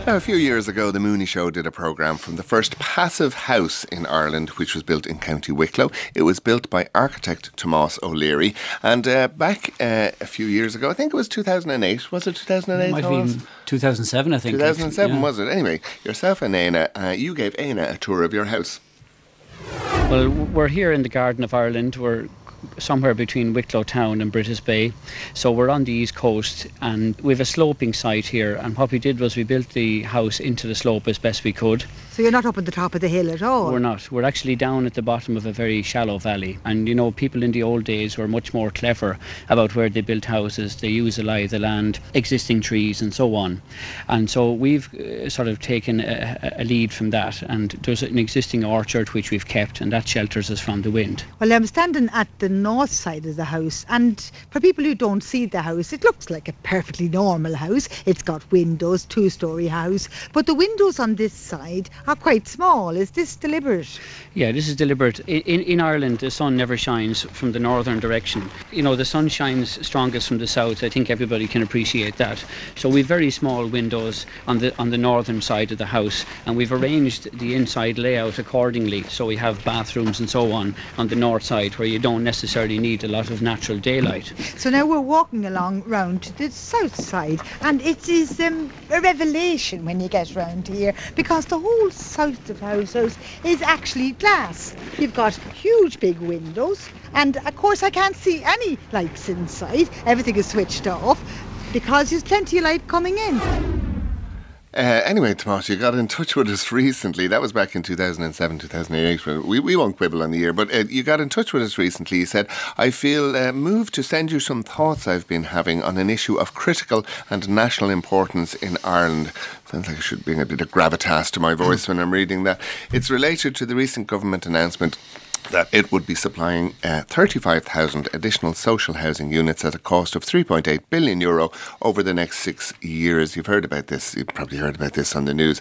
Now, a few years ago, the Mooney Show did a programme from the first passive house in Ireland, which was built in County Wicklow. It was built by architect Tomás O'Leary. And back a few years ago, I think it was 2008. Was it 2008? It might have been 2007, I think. 2007, was it? Anyway, yourself and Éanna, you gave Éanna a tour of your house. Well, we're here in the Garden of Ireland. We're somewhere between Wicklow Town and British Bay. So we're on the east coast and we have a sloping site here, and what we did was we built the house into the slope as best we could. So you're not up at the top of the hill at all? We're not. We're actually down at the bottom of a very shallow valley. And you know, people in the old days were much more clever about where they built houses. They use a lie of the land, existing trees and so on. And so we've sort of taken a lead from that, and there's an existing orchard which we've kept, and that shelters us from the wind. Well, I'm standing at the north side of the house, and for people who don't see the house, it looks like a perfectly normal house. It's got windows, two-storey house, but the windows on this side are quite small. Is this deliberate? Yeah, this is deliberate. In Ireland, the sun never shines from the northern direction. You know, the sun shines strongest from the south. I think everybody can appreciate that. So we've very small windows on the northern side of the house, and we've arranged the inside layout accordingly. So we have bathrooms and so on the north side, where you don't necessarily need a lot of natural daylight. So now we're walking along round to the south side, and it is a revelation when you get round here, because the whole south of the house is actually glass. You've got huge big windows, and of course I can't see any lights inside. Everything is switched off because there's plenty of light coming in. Anyway, Tomás, you got in touch with us recently. That was back in 2007, 2008. We won't quibble on the year, but you got in touch with us recently. You said, I feel moved to send you some thoughts I've been having on an issue of critical and national importance in Ireland. Sounds like I should bring a bit of gravitas to my voice when I'm reading that. It's related to the recent government announcement that it would be supplying 35,000 additional social housing units at a cost of €3.8 billion over the next 6 years. You've heard about this. You've probably heard about this on the news.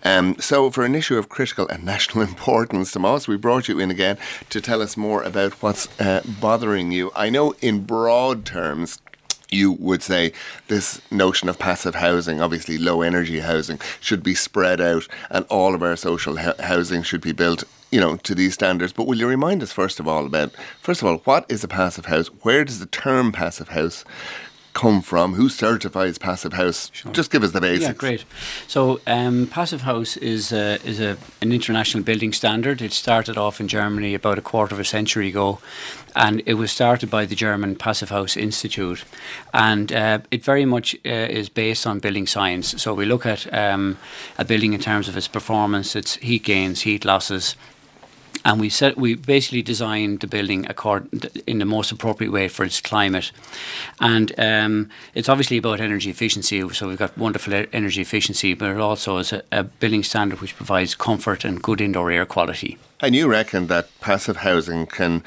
So for an issue of critical and national importance, Tomás, we brought you in again to tell us more about what's bothering you. I know in broad terms, you would say this notion of passive housing, obviously low energy housing, should be spread out, and all of our social housing should be built, you know, to these standards. But will you remind us first of all, what is a passive house? Where does the term passive house come from? Who certifies passive house? Sure. Just give us the basics. Yeah, great. So passive house is an international building standard. It started off in Germany about a quarter of a century ago, and it was started by the German Passive House Institute, and it very much is based on building science. So we look at a building in terms of its performance, its heat gains, heat losses, and we basically designed the building in the most appropriate way for its climate. And it's obviously about energy efficiency, so we've got wonderful energy efficiency, but it also is a building standard which provides comfort and good indoor air quality. And you reckon that passive housing can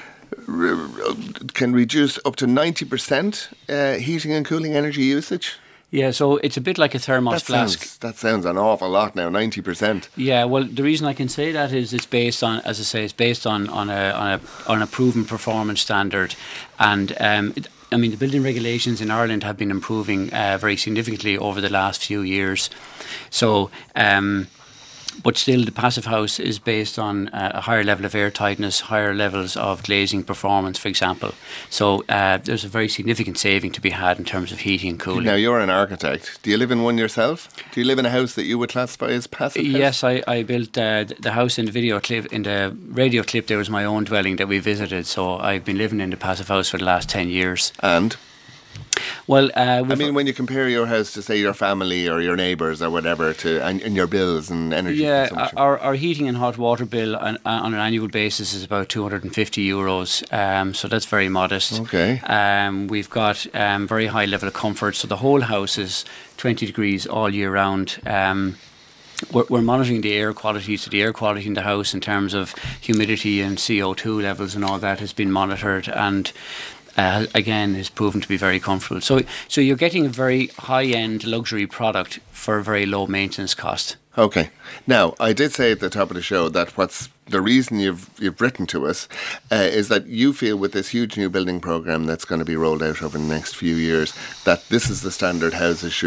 reduce up to 90% heating and cooling energy usage? Yeah, so it's a bit like a thermos flask. That sounds an awful lot now, 90%. Yeah, well, the reason I can say that is it's based on, as I say, it's based on a proven performance standard, and the building regulations in Ireland have been improving very significantly over the last few years. So, but still, the passive house is based on a higher level of air tightness, higher levels of glazing performance, for example. So there's a very significant saving to be had in terms of heating and cooling. Now, you're an architect. Do you live in one yourself? Do you live in a house that you would classify as passive house? Yes, I built the house in the video clip. In the radio clip, there was my own dwelling that we visited. So I've been living in the passive house for the last 10 years. And? Well, when you compare your house to, say, your family or your neighbours or whatever, and your bills and energy consumption. Our heating and hot water bill on an annual basis is about €250, so that's very modest. Okay. We've got very high level of comfort, so the whole house is 20 degrees all year round. We're monitoring the air quality, so the air quality in the house in terms of humidity and CO2 levels and all that has been monitored, and again, is proven to be very comfortable. So you're getting a very high-end luxury product for a very low maintenance cost. Okay. Now, I did say at the top of the show that what's the reason you've written to us is that you feel with this huge new building programme that's going to be rolled out over the next few years that this is the standard houses should be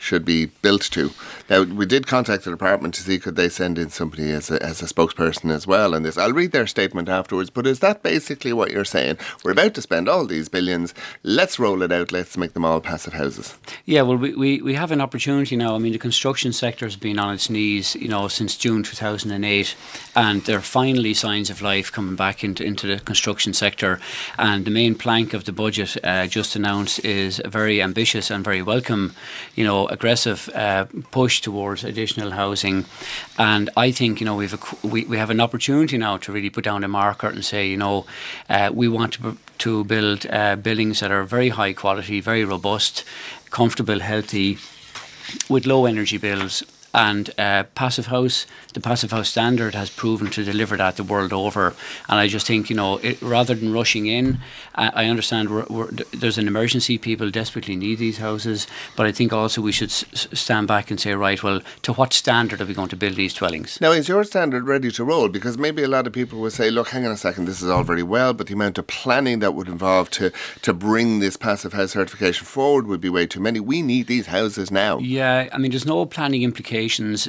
should be built to. Now, we did contact the department to see could they send in somebody as a spokesperson as well on this. I'll read their statement afterwards, but is that basically what you're saying? We're about to spend all these billions, let's roll it out, let's make them all passive houses. Yeah, well, we have an opportunity now. I mean, the construction sector has been on its knees, since June 2008, and there are finally signs of life coming back into the construction sector. And the main plank of the budget just announced is a very ambitious and very welcome, aggressive push towards additional housing. And I think, we have an opportunity now to really put down a marker and say, we want to build buildings that are very high quality, very robust, comfortable, healthy, with low energy bills. And the Passive House standard has proven to deliver that the world over. And I just think, rather than rushing in, I understand there's an emergency. People desperately need these houses. But I think also we should stand back and say, right, well, to what standard are we going to build these dwellings? Now, is your standard ready to roll? Because maybe a lot of people would say, look, hang on a second, this is all very well, but the amount of planning that would involve to bring this Passive House certification forward would be way too many. We need these houses now. Yeah, I mean, there's no planning implications.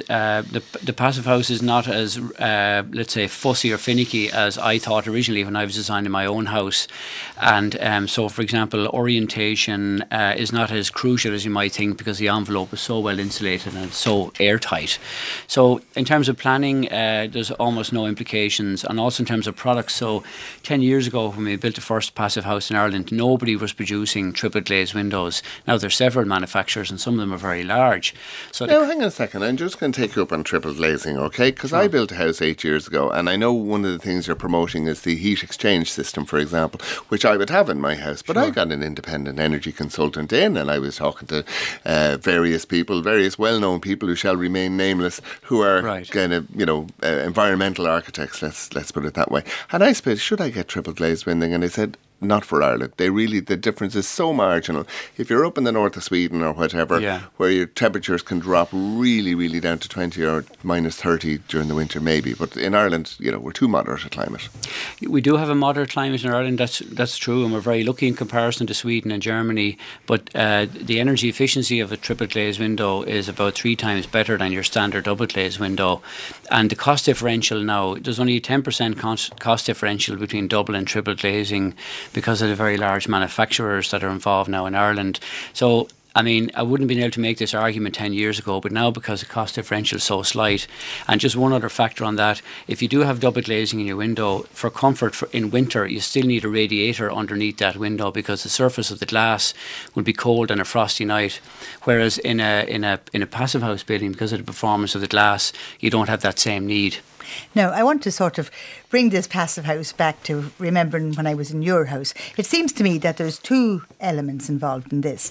The Passive House is not as, let's say, fussy or finicky as I thought originally when I was designing my own house. And so, for example, orientation is not as crucial as you might think because the envelope is so well insulated and so airtight. So in terms of planning, there's almost no implications. And also in terms of products, so 10 years ago when we built the first Passive House in Ireland, nobody was producing triple glazed windows. Now there's several manufacturers and some of them are very large. So now hang on a second, I'm just going to take you up on triple glazing, okay? Because I built a house 8 years ago, and I know one of the things you're promoting is the heat exchange system, for example, which I would have in my house. But I got an independent energy consultant in, and I was talking to various people, various well-known people who shall remain nameless, who are kind of, environmental architects, let's put it that way. And I said, should I get triple glazed window? And they said, not for Ireland. The difference is so marginal. If you're up in the north of Sweden or whatever, where your temperatures can drop really, really down to 20 or minus 30 during the winter, maybe. But in Ireland, we're too moderate a climate. We do have a moderate climate in Ireland, that's true, and we're very lucky in comparison to Sweden and Germany. But the energy efficiency of a triple glazed window is about 3 times better than your standard double glazed window. And the cost differential now, there's only a 10% cost differential between double and triple glazing because of the very large manufacturers that are involved now in Ireland. So, I mean, I wouldn't have been able to make this argument 10 years ago, but now because the cost differential is so slight. And just one other factor on that, if you do have double glazing in your window, for comfort in winter, you still need a radiator underneath that window because the surface of the glass will be cold on a frosty night. Whereas in a Passive House building, because of the performance of the glass, you don't have that same need. Now, I want to sort of bring this Passive House back to remembering when I was in your house. It seems to me that there's 2 elements involved in this.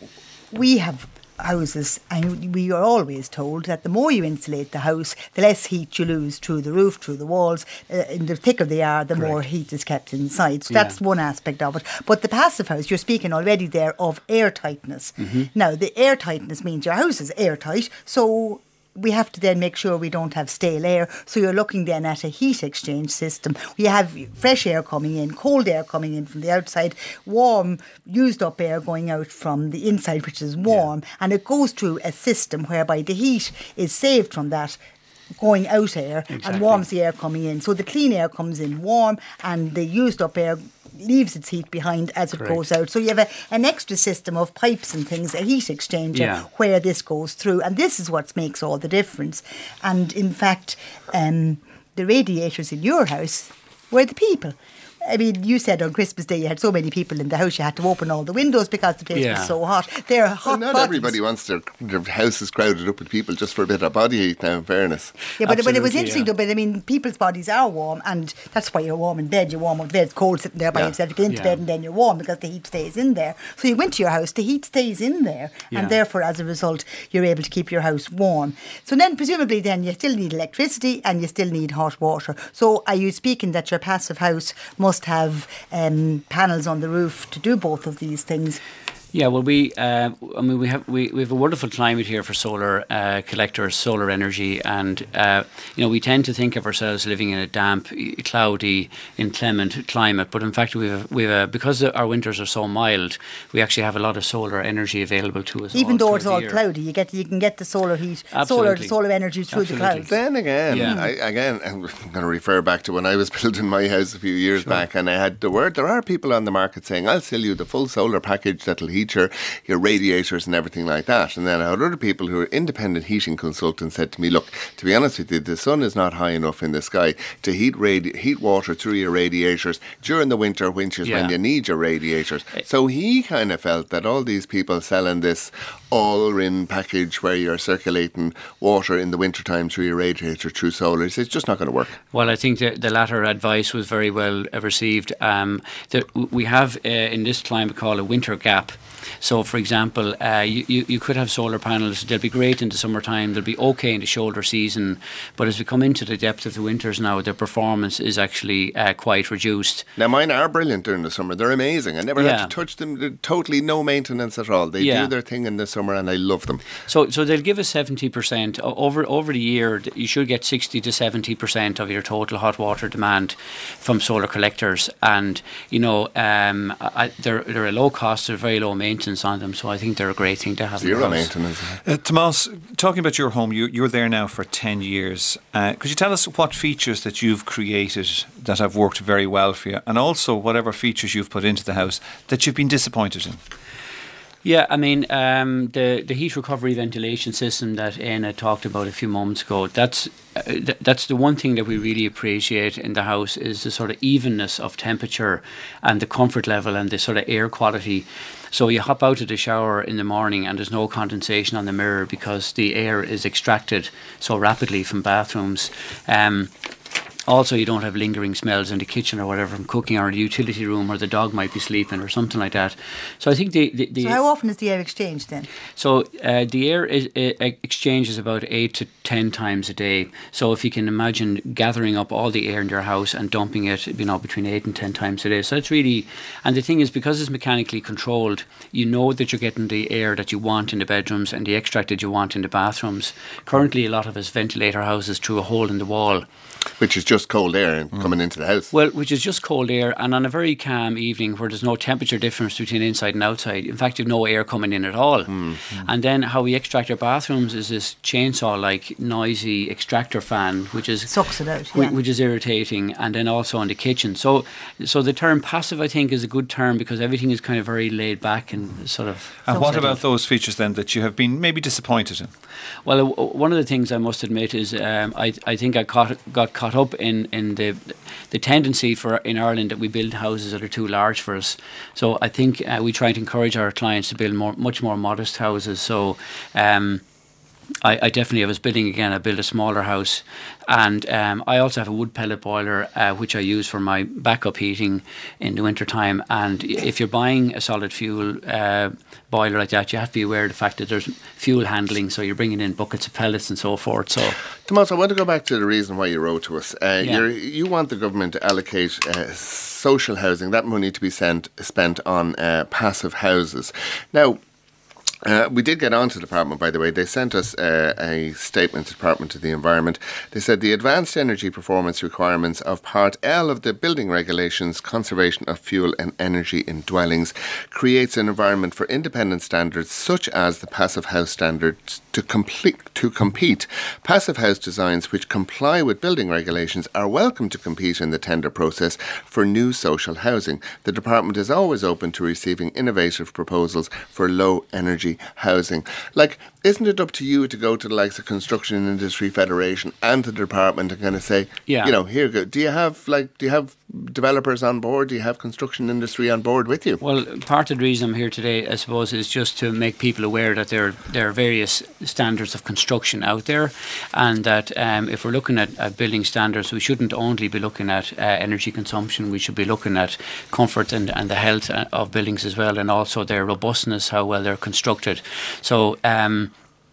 We have houses, and we are always told that the more you insulate the house, the less heat you lose through the roof, through the walls. In the thicker they are, the more heat is kept inside. So that's one aspect of it. But the Passive House, you're speaking already there of airtightness. Mm-hmm. Now, the airtightness means your house is airtight, so we have to then make sure we don't have stale air. So you're looking then at a heat exchange system. We have fresh air coming in, cold air coming in from the outside, warm, used up air going out from the inside, which is warm. And it goes through a system whereby the heat is saved from that going out air and warms the air coming in. So the clean air comes in warm and the used up air leaves its heat behind as it goes out. So you have an extra system of pipes and things, a heat exchanger where this goes through. And this is what makes all the difference. And in fact, the radiators in your house were the people. I mean, you said on Christmas Day you had so many people in the house you had to open all the windows because the place was so hot. They're hot not bodies. Everybody wants their houses crowded up with people just for a bit of body heat now, in fairness. Yeah, but it was interesting though, but I mean, people's bodies are warm and that's why you're warm in bed. You're warm up bed. It's cold sitting there by yourself. You get into bed and then you're warm because the heat stays in there. So you go into your house, the heat stays in there and therefore as a result you're able to keep your house warm. So then presumably then you still need electricity and you still need hot water. So are you speaking that your Passive House must have panels on the roof to do both of these things? Yeah, well, we have a wonderful climate here for solar collectors, solar energy, and we tend to think of ourselves living in a damp, cloudy, inclement climate. But in fact, because our winters are so mild, we actually have a lot of solar energy available to us. Even though it's all cloudy, you can get the solar heat, solar energy through the clouds. Then again, I'm going to refer back to when I was building my house a few years back, and I had the word. There are people on the market saying, "I'll sell you the full solar package that'll heat your radiators and everything like that." And then I had other people who are independent heating consultants said to me, "Look, to be honest with you, the sun is not high enough in the sky to heat water through your radiators during the winter, when you need your radiators." So he kind of felt that all these people selling this all-in package where you're circulating water in the wintertime through your radiator through solar, it's just not going to work. Well, I think the latter advice was very well received. We have in this climate called a winter gap. So, for example, you could have solar panels. They'll be great in the summertime. They'll be okay in the shoulder season. But as we come into the depth of the winters now, their performance is actually quite reduced. Now, mine are brilliant during the summer. They're amazing. I never had to touch them. Totally no maintenance at all. They do their thing in the summer, and I love them. So they'll give us 70%. Over the year, you should get 60 to 70% of your total hot water demand from solar collectors. And, they're a low cost, they're very low maintenance on them, so I think they're a great thing to have. Zero maintenance. Tomas, talking about your home, you're there now for 10 years. Could you tell us what features that you've created that have worked very well for you, and also whatever features you've put into the house that you've been disappointed in? Yeah, I mean, the heat recovery ventilation system that Éanna talked about a few moments ago, that's the one thing that we really appreciate in the house, is the sort of evenness of temperature and the comfort level and the sort of air quality. So you hop out of the shower in the morning and there's no condensation on the mirror because the air is extracted so rapidly from bathrooms. Also, you don't have lingering smells in the kitchen or whatever from cooking, or the utility room where the dog might be sleeping or something like that. So I think So how often is the air exchanged then? So the air exchanges about 8 to 10 times a day. So if you can imagine gathering up all the air in your house and dumping it, between 8 and 10 times a day. So it's really, and the thing is, because it's mechanically controlled, you know that you're getting the air that you want in the bedrooms and the extract that you want in the bathrooms. Currently, a lot of us ventilate our houses through a hole in the wall. Which is just cold air coming into the house. Well, which is just cold air, and on a very calm evening where there's no temperature difference between inside and outside, in fact, you've no air coming in at all. And then how we extract our bathrooms is this chainsaw-like noisy extractor fan, which is sucks it out, which is irritating, and then also in the kitchen. So the term passive, I think, is a good term because everything is kind of very laid back and sort of. And what about those features then that you have been maybe disappointed in? Well, one of the things I must admit is I think I got caught up in the tendency in Ireland that we build houses that are too large for us. So I think we try to encourage our clients to build much more modest houses. So I definitely, I was building again, I built a smaller house, and I also have a wood pellet boiler which I use for my backup heating in the winter time. And if you're buying a solid fuel boiler like that, you have to be aware of the fact that there's fuel handling, so you're bringing in buckets of pellets and so forth. So, Tomas, I want to go back to the reason why you wrote to us. You want the government to allocate social housing, that money to be spent on passive houses. Now, we did get on to the Department, by the way. They sent us a statement to the Department of the Environment. They said the advanced energy performance requirements of Part L of the Building Regulations, Conservation of Fuel and Energy in Dwellings, creates an environment for independent standards such as the Passive House standards to compete. Passive house designs which comply with building regulations are welcome to compete in the tender process for new social housing. The Department is always open to receiving innovative proposals for low energy housing. Isn't it up to you to go to the likes of Construction Industry Federation and to the department and kind of say, here you go. Do you have developers on board? Do you have construction industry on board with you? Well, part of the reason I'm here today, I suppose, is just to make people aware that there are various standards of construction out there, and that if we're looking at building standards, we shouldn't only be looking at energy consumption. We should be looking at comfort and the health of buildings as well, and also their robustness, how well they're constructed. So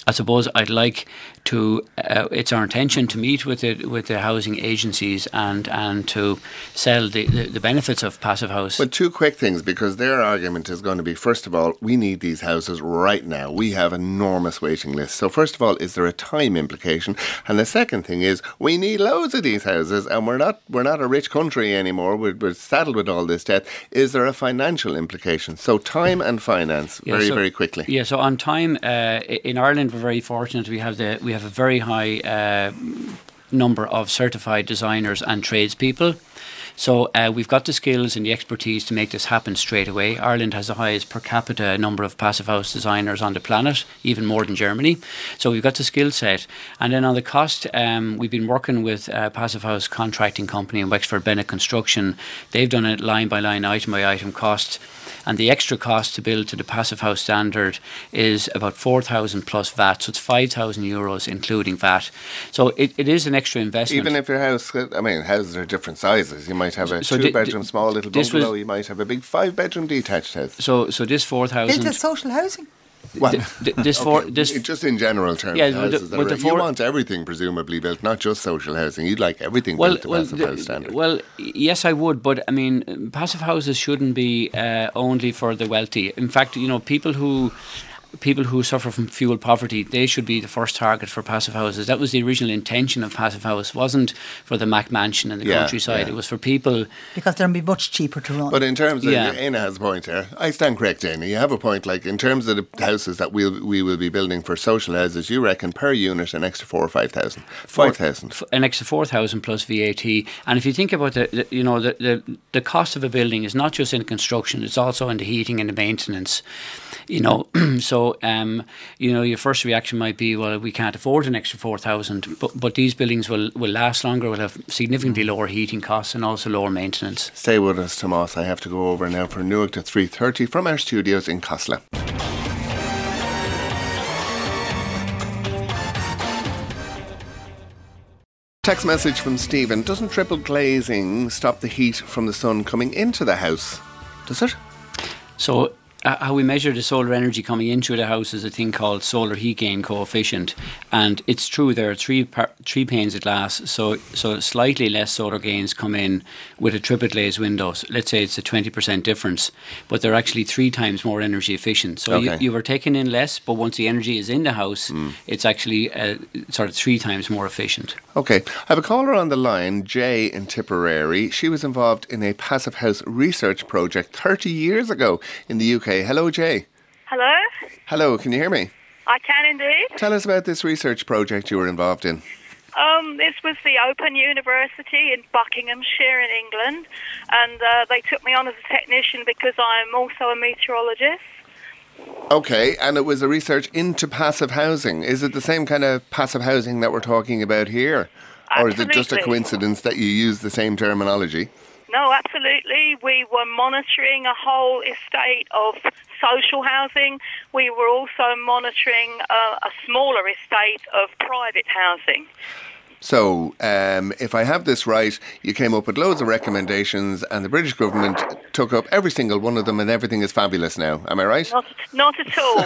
I suppose I'd like to. It's our intention to meet with the housing agencies and to sell the benefits of Passive House. But two quick things, because their argument is going to be, first of all, we need these houses right now. We have enormous waiting lists. So first of all, is there a time implication? And the second thing is, we need loads of these houses, and we're not a rich country anymore. We're saddled with all this debt. Is there a financial implication? So time and finance, very quickly. Yeah. So on time, in Ireland, we're very fortunate. We have a very high number of certified designers and tradespeople. So we've got the skills and the expertise to make this happen straight away. Ireland has the highest per capita number of Passive House designers on the planet, even more than Germany. So we've got the skill set. And then on the cost, we've been working with a Passive House contracting company in Wexford Bennett Construction. They've done it line by line, item by item cost. And the extra cost to build to the Passive House standard is about 4,000 plus VAT. So it's €5,000 including VAT. So it is an extra investment. Even if your house, houses are different sizes. You might have a two-bedroom small little bungalow. You might have a big 5-bedroom detached house. So this 4,000... Built as social housing? Well, just in general terms, you want everything presumably built, not just social housing. You'd like everything built to Passive House standard. Well, yes, I would, but Passive Houses shouldn't be only for the wealthy. In fact, people who suffer from fuel poverty, they should be the first target for Passive Houses. That was the original intention of Passive House. It wasn't for the Mac Mansion in the countryside. It was for people... Because they'll be much cheaper to run. But in terms of... Éanna has a point here. I stand correct, Éanna. You have a point. Like, in terms of the houses that we will be building for social houses, you reckon per unit an extra 4,000 or 5,000? 5,000. An extra 4,000 plus VAT. And if you think about the cost of a building is not just in construction, it's also in the heating and the maintenance. So your first reaction might be, well, we can't afford an extra 4,000, but these buildings will last longer, will have significantly lower heating costs and also lower maintenance. Stay with us, Tomás. I have to go over now for Newark at 3:30 from our studios in Cosla. Text message from Stephen. Doesn't triple glazing stop the heat from the sun coming into the house? Does it? So how we measure the solar energy coming into the house is a thing called solar heat gain coefficient, and it's true there are three panes of glass, so slightly less solar gains come in with a triple glazed window. So let's say it's a 20% difference, but they're actually 3 times more energy efficient. So you were taking in less, but once the energy is in the house, it's actually sort of 3 times more efficient. Okay, I have a caller on the line, Jay in Tipperary. She was involved in a Passive House research project 30 years ago in the UK. Hello, Jay. Hello? Hello, can you hear me? I can indeed. Tell us about this research project you were involved in. This was the Open University in Buckinghamshire in England, and they took me on as a technician because I'm also a meteorologist. Okay, and it was a research into passive housing. Is it the same kind of passive housing that we're talking about here? Or is it just a coincidence that you use the same terminology? No, absolutely. We were monitoring a whole estate of social housing. We were also monitoring a smaller estate of private housing. So, if I have this right, you came up with loads of recommendations and the British government took up every single one of them and everything is fabulous now. Am I right? Not at all.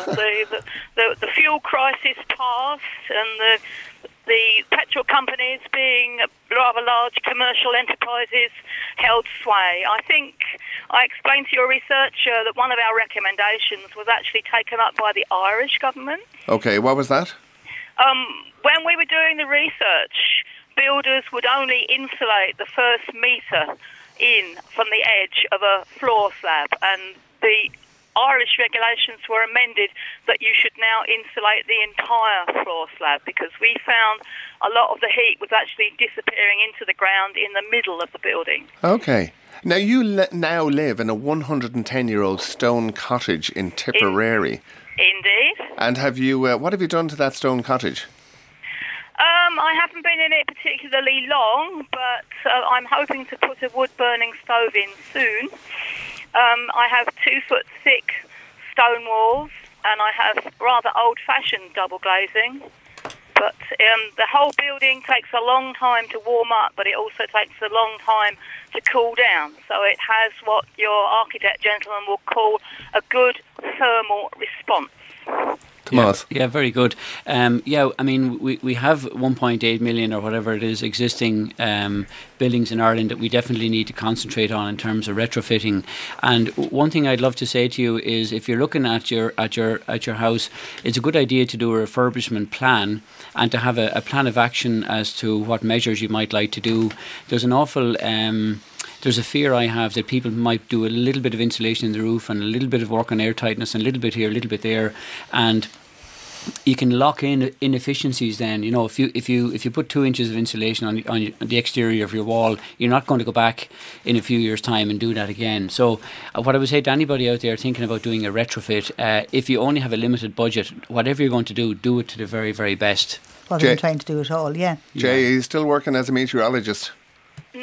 The fuel crisis passed and the petrol companies, being rather large commercial enterprises, held sway. I think I explained to your researcher that one of our recommendations was actually taken up by the Irish government. Okay, what was that? When we were doing the research, builders would only insulate the first metre in from the edge of a floor slab, and the Irish regulations were amended that you should now insulate the entire floor slab, because we found a lot of the heat was actually disappearing into the ground in the middle of the building. Okay. Now, you now live in a 110-year-old stone cottage in Tipperary. Indeed. And have you? What have you done to that stone cottage? I haven't been in it particularly long, but I'm hoping to put a wood-burning stove in soon. I have 2-foot thick stone walls, and I have rather old-fashioned double glazing. But the whole building takes a long time to warm up, but it also takes a long time to cool down. So it has what your architect gentleman will call a good thermal response. Tomas. Yeah, very good. Yeah, I mean, we have 1.8 million or whatever it is existing buildings in Ireland that we definitely need to concentrate on in terms of retrofitting. And one thing I'd love to say to you is, if you're looking at your house, it's a good idea to do a refurbishment plan and to have a plan of action as to what measures you might like to do. There's an awful there's a fear I have that people might do a little bit of insulation in the roof and a little bit of work on air tightness and a little bit here, a little bit there, and you can lock in inefficiencies. Then, you know, if you put 2 inches of insulation on the exterior of your wall, you're not going to go back in a few years' time and do that again. So what I would say to anybody out there thinking about doing a retrofit, if you only have a limited budget, whatever you're going to do it to the very, very best. Rather than trying to do it all, yeah. Jay, are you still working as a meteorologist? No,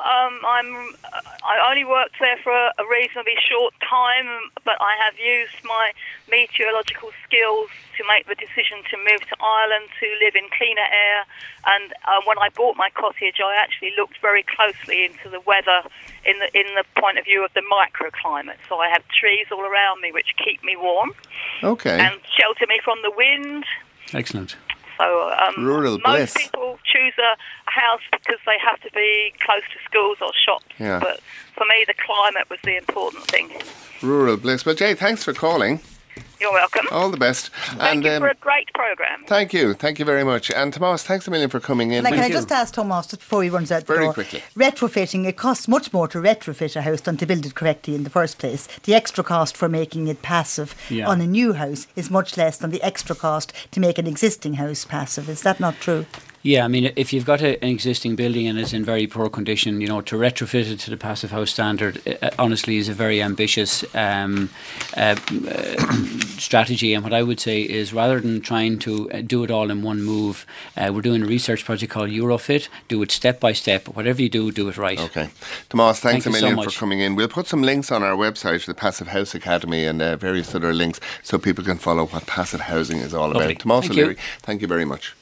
I only worked there for a reasonably short time, but I have used my meteorological skills to make the decision to move to Ireland to live in cleaner air. And when I bought my cottage, I actually looked very closely into the weather in the point of view of the microclimate. So I have trees all around me which keep me warm, and shelter me from the wind. Excellent. So rural most bliss. people choose a house because they have to be close to schools or shops. Yeah. But for me, the climate was the important thing. Rural bliss. Well, Jay, thanks for calling. You're welcome. All the best. Thank you for a great programme. Thank you very much. And Tomas, thanks a million for coming in. Can I just ask Tomas, just before he runs out the door, Very quickly. retrofitting, it costs much more to retrofit a house than to build it correctly in the first place. The extra cost for making it passive on a new house is much less than the extra cost to make an existing house passive. Is that not true? Yeah, I mean, if you've got an existing building and it's in very poor condition, you know, to retrofit it to the passive house standard, honestly, is a very ambitious strategy. And what I would say is, rather than trying to do it all in one move, we're doing a research project called Eurofit. Do it step by step. Whatever you do it right. Okay. Tomas, thanks Thank a you so million for much. coming in. We'll put some links on our website, the Passive House Academy, and various other links so people can follow what passive housing is all Lovely. about. Tomas Thank you. O'Leary, thank you very much.